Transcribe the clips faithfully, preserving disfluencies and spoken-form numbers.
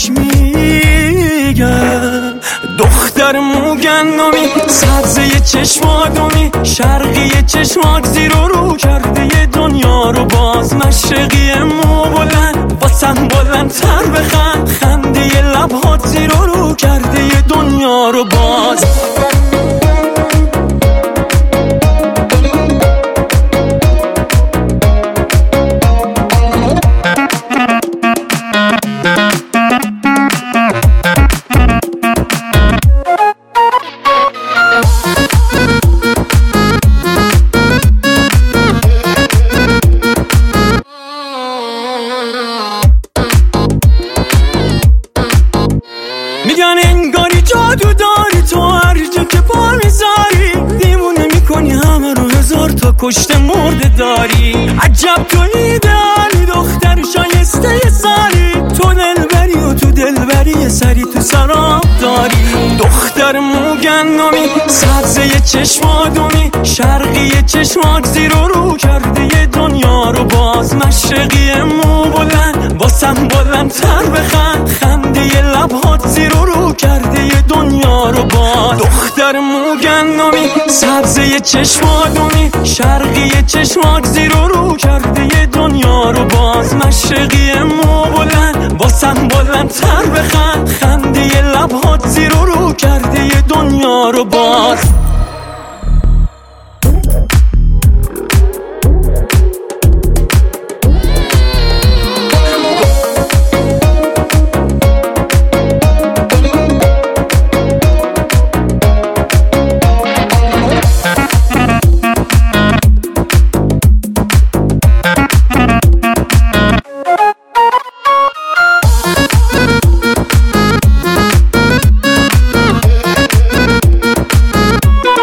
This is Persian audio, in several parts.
بهش میگم دختر موگندمی، سبزه چشم آدمی، شرقی چشماک زیر و رو کرده ی دنیا رو باز. مشرقی مو بلند واسم بلند تر بخند، خنده ی لبهات زیر و رو کرده ی دنیا رو باز. میگن انگاری جادو داری تو، هر جا که پا میذاری دیمونه میکنی همه رو، هزار تا کشته مرده داری. عجب تو ایدئالی، دختر شایسته ی سالی، تو دلبری و تو دلبری سری تو سراب داری. دختر موگندمی، سبزه ی چشم آدمی، شرقی چشماک زیر و رو کرده ی دنیا رو باز. مشرقی مو بلند واسم بلند تر بخند، خنده ی لبهات زیر و رو کرده ی دنیا رو باز. دختر موگندمی، سبزه ی چشم آدمی، شرقی چشماک زیر و رو کرده ی دنیا رو باز. مشرقی مو بلند واسم بلند تر بخند، خنده ی لبهات زیر و رو کرده ی دنیا رو باز.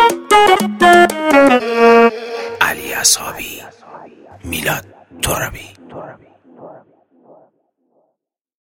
علی اصحابی، میلاد ترابی.